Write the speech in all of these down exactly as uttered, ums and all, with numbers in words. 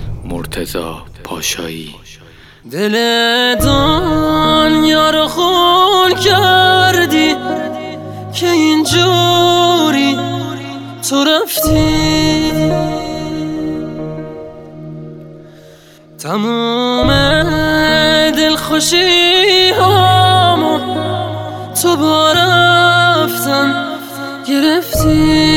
مرتضی پاشایی. دل دنیا رو خون کردی که اینجوری تو رفتی، تموم دلخوشی هامو تو با رفتن گرفتی.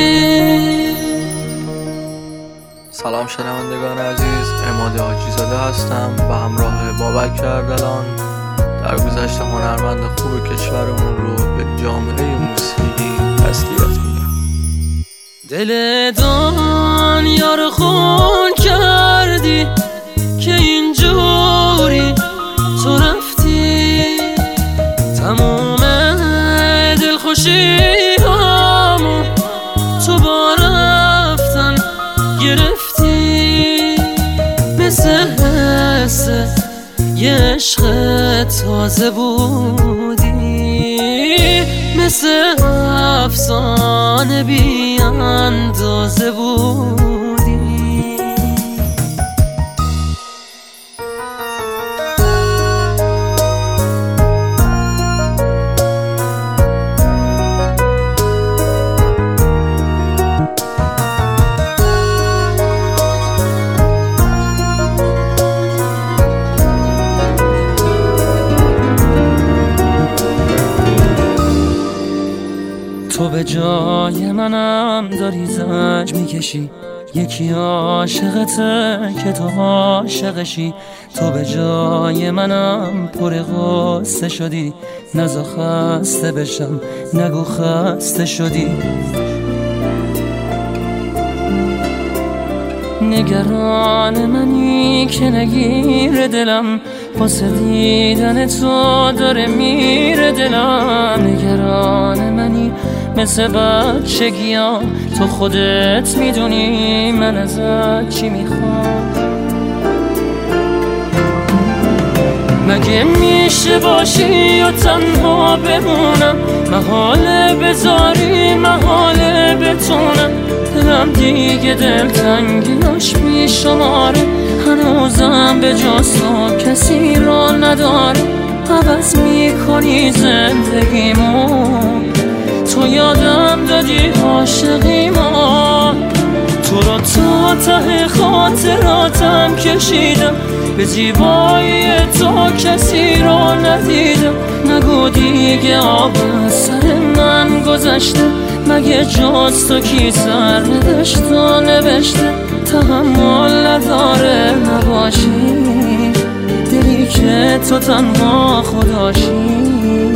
سلام شنوندگان عزیز، عماد حاجی‌زاده هستم و همراه بابک اردلان در گذشته هنرمند خوب کشورمون رو به جامعه موسیقی تسلیت میگم. دل دنیا رو خون کردی که اینجوری تو رفتی، تموم دلخوشی هامو تو با رفتن گرفتی، مثل حس یه عشق تازه بودی، مثل افسانه بی اندازه بودی. تو به جای منم داری زنج میکشی، یکی عاشقته که تو عاشقشی. تو به جای منم پر غصه شدی، نزا خسته بشم نگو خسته شدی. نگران منی که نگیر دلم، واسه دیدن تو داره میره دلم. نگران منی مثل بچگیام، تو خودت میدونی من ازت چی میخوام. مگه میشه باشی و تنها بمونم، محاله بذاری محاله بتونم. دلم دیگه دلتنگیاش میشماره، هنوزم به جز تو کسی را نداره. عوض میکنی زندگیمو، تو یادم دادی عاشقیمو. تو را تا ته خاطراتم کشیدم، به زیبایی تو کسی را ندیدم. نگو دیگه آب از سر من گذشته، مگه جز تو کی سر نداشت و نوشته. تحمل نداره نباشی، دلی که تو تنها خداشی.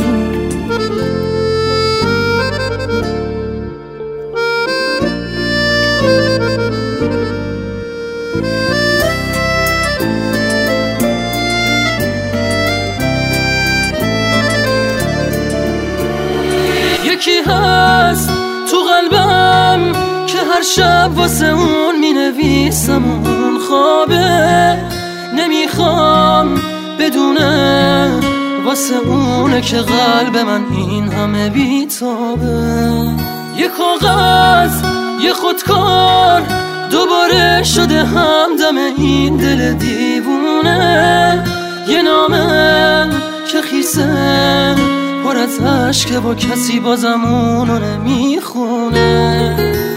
یکی هست تو قلبم که هر شب واسه اون می نویسم، اون خوابه نمیخوام بدونه، واسه اونه که قلب من این همه بیتابه. یه کاغذ یه خودکار دوباره شده همدم این دل دیوونه. یه نامه که خیسه پر از عشقه و کسی بازم اونو نمیخونه.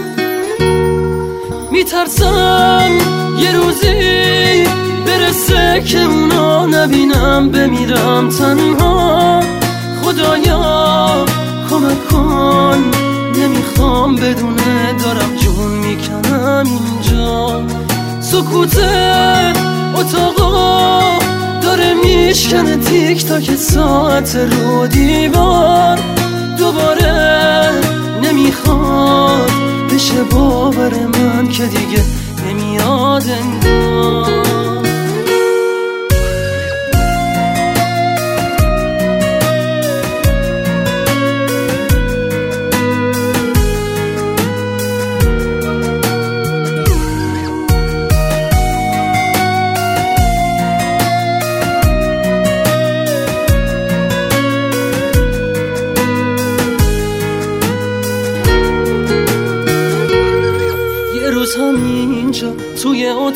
میترسم یه روزی برسه که اونو نبینم، بمیرم تنها. خدایا کمک کن، نمیخوام بدونه دارم جون میکنم اینجا. سکوت اتاقا داره میشکنه تیک تاک ساعت رو دیوار. دوباره نمیخواد بشه باور من که دیگه نمیاد انگار.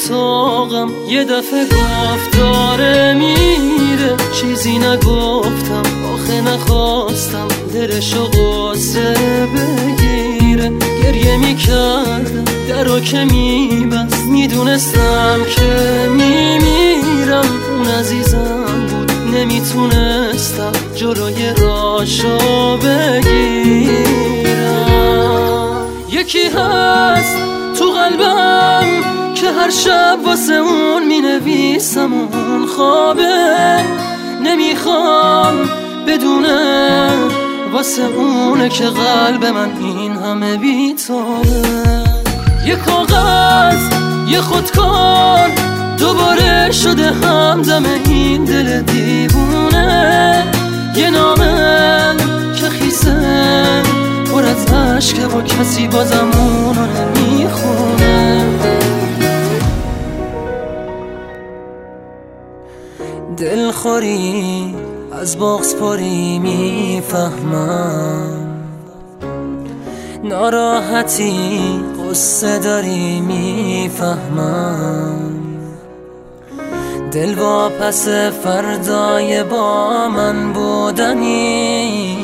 اتاقم یه دفعه گفت داره میره، چیزی نگفتم آخه نخواستم دلشو قصه بگیره. گریه میکردم درو که میبست، میدونستم که میمیرم. اون عزیزم بود نمیتونستم جلوی راشو بگیرم. یکی هست تو قلبم که هر شب واسه اون مینویسم، اون خوابه نمیخوام بدونه، واسه اونه که قلب من این همه بیتابه. یه کاغذ یه خودکار دوباره شده همدم این دل دیوونه. یه نامه که خیسه پر از عشقه و کسی بازم اونو نمیخونه. دلخوری از بغض پری میفهمم، ناراحتی قصه داری میفهمم. دل واپس فردای با من بودنی،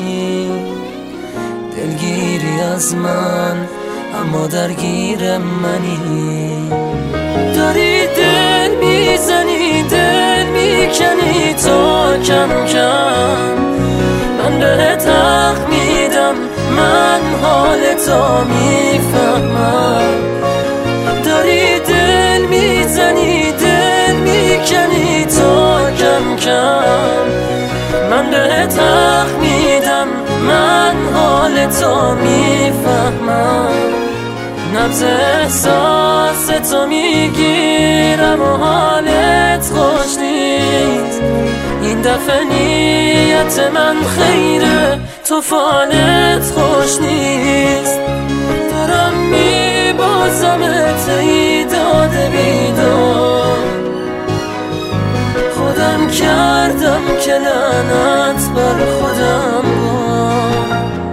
دلگیری از من اما درگیر منی. داری دل میزنی دل میکنی تا کم کم، من بهت حق میدم من حالتو میفهمم. داری دل میزنی دل میکنی تا کم کم، من بهت حق میدم من حالتو میفهمم. نبض احساس تو میگیرم و حالت خوش نیست. این دفعه نیت من خیره تو فالت خوش نیست. دارم میبازمت ای داده بیدار، خودم کردم که لعنت بر خودم بار.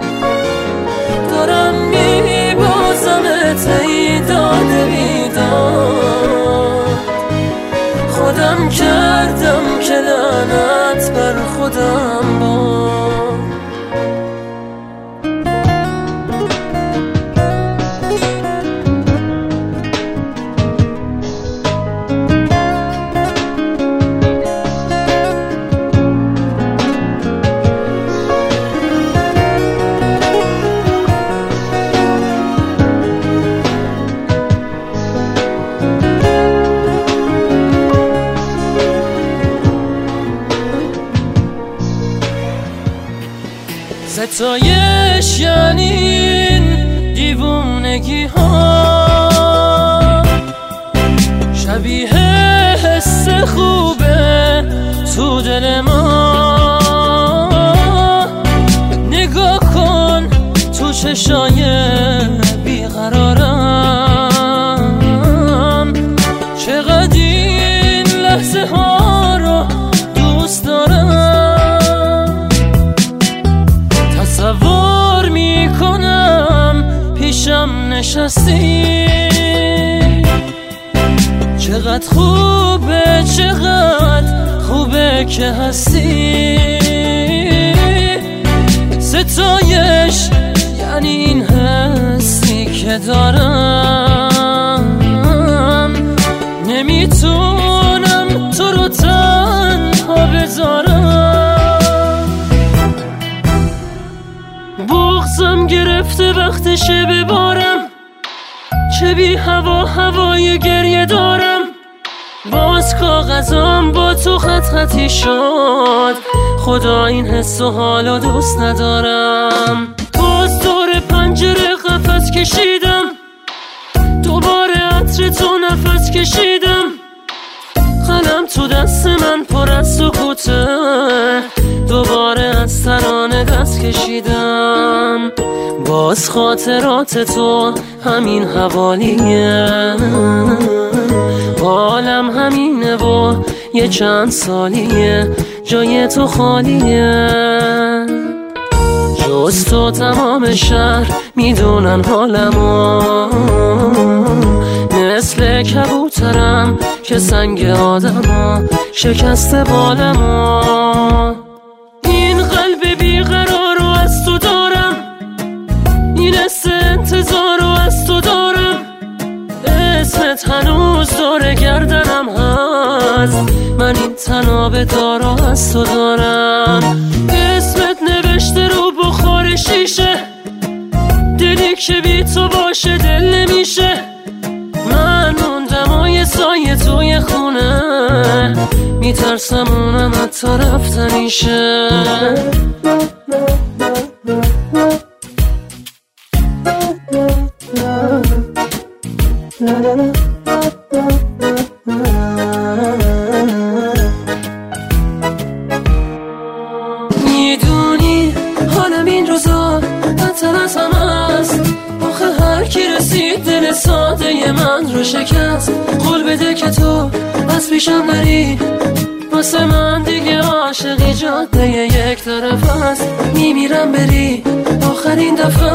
دارم میبازمت ای داده بیدار، خودم کردم که لعنت بر خودم بار. ستایش یعنی این دیوونگی ها، شبیه حس خوبه تو دل ما. نگاه کن تو چشای بیقرارم، چقدر این لحظه ها رو دوست دارم. تصور میکنم پیشم نشستی، چقدر خوبه چقدر خوبه که هستی. ستایش یعنی این حسی که دارم، نمیتونم تو رو تنها بذارم. بغضم گرفته وقتشه ببارم، چه بی هوا هوای گریه دارم. باز کاغذم با تو خط خطی شد، خدا این حس و حالو دوست ندارم. باز دور پنجره قفس کشیدم، دوباره عطر تو نفس کشیدم. قلم تو دست من پر از سکوته، دوباره از ترانه دست کشیدم. باز خاطرات تو همین حوالیه، حالم همینه و یه چند سالیه جای تو خالیه. جز تو تمام شهر میدونن حالمو، مثل کبوت بهترم که سنگ آدما شکسته بالما. این قلب بیقرار رو از تو دارم، این حس انتظار رو از تو دارم، اسمت هنوز دور گردنم هست، من این تناب دارا از تو دارم. اسمت نوشته رو بخار شیشه، دلی که بی تو باشه دل نمیشه. من موندم و یه سایه توی خونه، میترسم اونم حتی رفتنیشه. میدونی حالم این روزا بدتر از همه است، آخه هر کی رسید دل ساده من رو شکست. قول بده که تو از پیشم نری، واسه من دیگه عاشقی جاده یک طرف است. میمیرم بری آخرین دفعه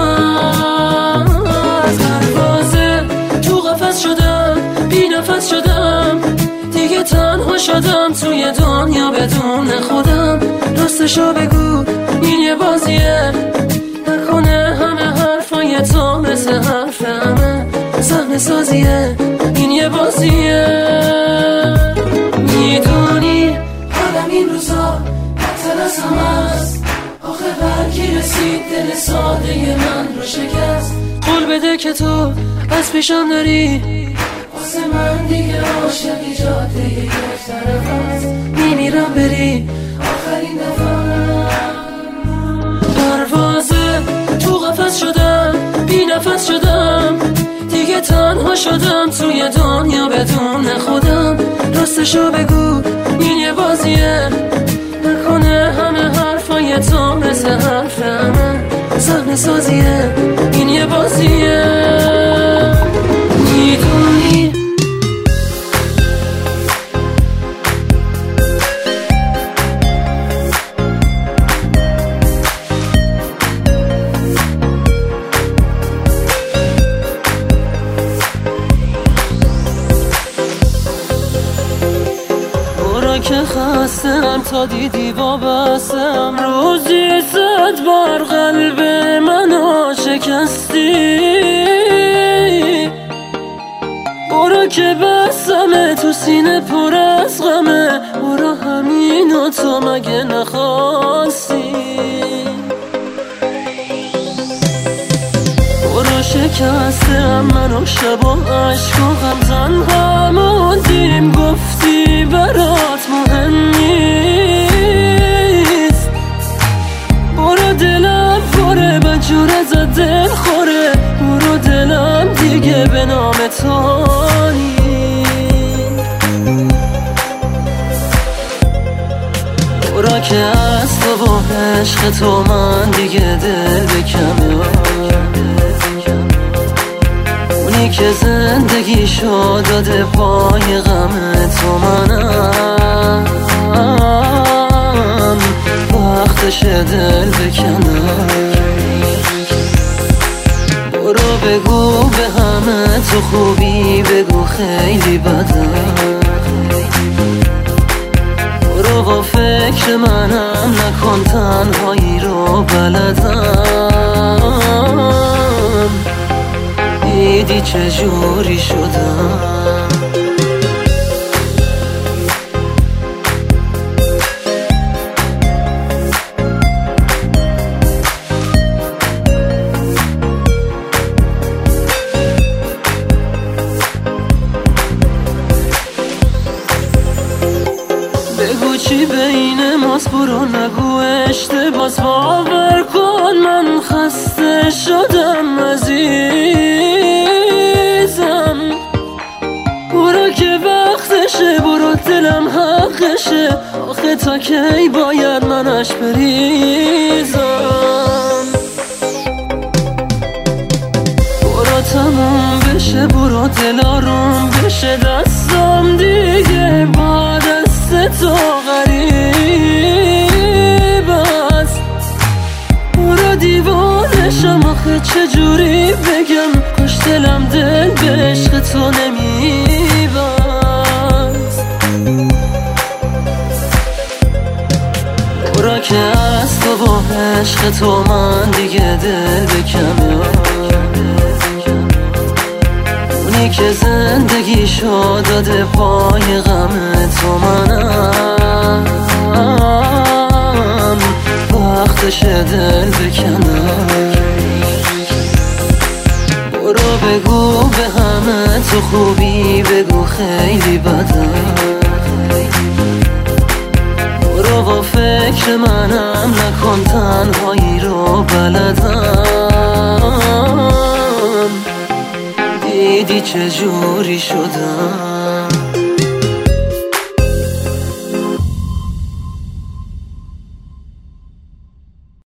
از پروازه، تو قفس شدم بی نفس شدم، دیگه تنها شدم توی دنیا بدون خودم. راستشو بگو این یه بازیه، نکنه همه حرفای تو مثل حرف همه صحنه سازیه. این یه بازیه. میدونی حالم این روزا بدتر از همه است، آخه برکی رسید دل ساده من رو شکست. قول بده که تو از پیشم نری، واسه من دیگه عاشقی جاده یک طرف است. میمیرم بری آخرین دفعه. پروازه تو قفس شدم بی نفس شدم، دیگه تنها شدم توی دنیا بدون خودم. راستشو بگو این یه بازیه، نکنه همه حرفای تو مثل حرف همه صحنه سازیه. این یه بازیه. میدونی که خستم تا دیدی وابستم، روزی زد بر قلب منو شکستی. برو که بسمه تو سینه پر از غمه، برو همینو تو مگه نخواستی. برو شکستم منو شب و عشق و غم تنها موندیم، گفتی برات مهم نیست. برو دلم پره بجور ازت دل خوره، برو دلم دیگه به نام تو نیست. برو که از تو و عشق تو من دیگه دل بکمه، اونی که زندگی شد داده پای غم تو منم، وقتش دل بکنم. برو بگو به همه تو خوبی، بگو خیلی بدم. برو با فکر منم نکن تنهایی رو بلدم، دیدی چجوری شدم. بگو چی بین ماست، برو نگو اشتباس، باور کن من خسته شدم عزیزم. برو که وقتشه، برو دلم حقشه، آخه تا کی باید منش بریزم. برو تموم بشه، برو دل آروم بشه، دستم دیگه با دست تو غریب است. برو دیوانشم آخه چجوری بگم، کاش دلم دل به عشق تو نمیبست. که از تو با عشق تو من دیگه دل بکنم، اونی که زندگیشو داده پای غم تو منم، وقتش دل بکنم. برو بگو به همه تو خوبی، بگو خیلی بدم، برو با فکر منم نکن تنهایی رو بلدم، دیدی چجوری شدم.